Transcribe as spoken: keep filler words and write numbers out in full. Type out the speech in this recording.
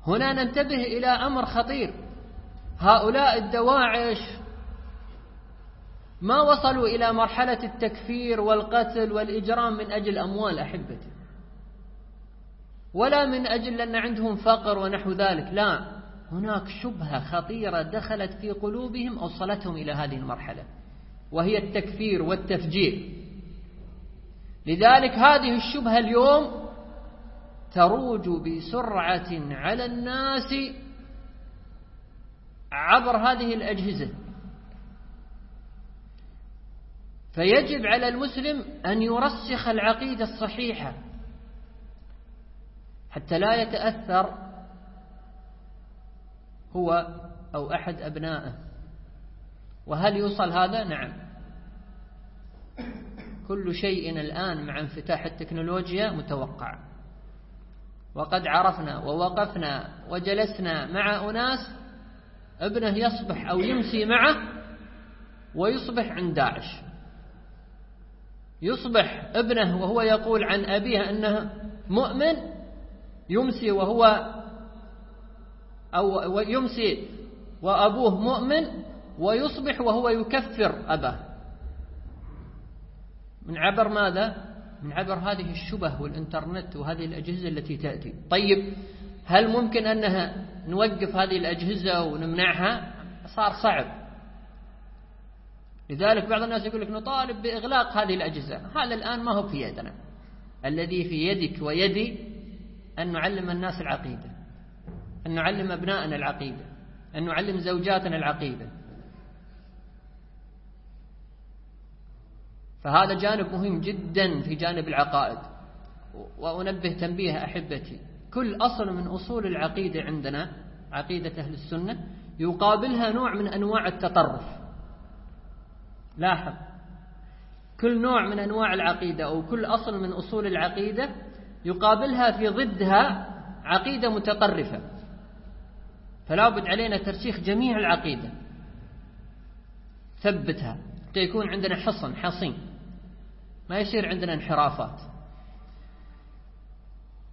هنا ننتبه إلى أمر خطير. هؤلاء الدواعش ما وصلوا إلى مرحلة التكفير والقتل والإجرام من أجل أموال أحبتي، ولا من أجل أن عندهم فقر ونحو ذلك، لا، هناك شبهة خطيرة دخلت في قلوبهم أوصلتهم إلى هذه المرحلة، وهي التكفير والتفجير. لذلك هذه الشبهة اليوم تروج بسرعة على الناس عبر هذه الأجهزة. فيجب على المسلم أن يرسخ العقيدة الصحيحة حتى لا يتأثر هو أو أحد أبنائه. وهل يوصل هذا؟ نعم. كل شيء الآن مع انفتاح التكنولوجيا متوقع، وقد عرفنا ووقفنا وجلسنا مع أناس ابنه يصبح أو يمسي معه ويصبح عند داعش، يصبح ابنه وهو يقول عن أبيه أنه مؤمن، يمسي وهو أو يمسي وأبوه مؤمن، ويصبح وهو يكفر أباه. من عبر ماذا؟ من عبر هذه الشبه والإنترنت وهذه الأجهزة التي تأتي. طيب هل ممكن أنها نوقف هذه الأجهزة ونمنعها؟ صار صعب. لذلك بعض الناس يقول لك نطالب بإغلاق هذه الأجهزة. هذا الآن ما هو في يدنا. الذي في يدك ويدي أن نعلم الناس العقيدة، أن نعلم أبنائنا العقيدة، أن نعلم زوجاتنا العقيدة. فهذا جانب مهم جدا في جانب العقائد. وأنبه تنبيه أحبتي، كل أصل من أصول العقيدة عندنا، عقيدة أهل السنة، يقابلها نوع من أنواع التطرف. لاحظ، كل نوع من أنواع العقيدة أو كل أصل من أصول العقيدة يقابلها في ضدها عقيدة متطرفة. فلا بد علينا ترسيخ جميع العقيدة، ثبتها حتى يكون عندنا حصن حصين، ما يصير عندنا انحرافات.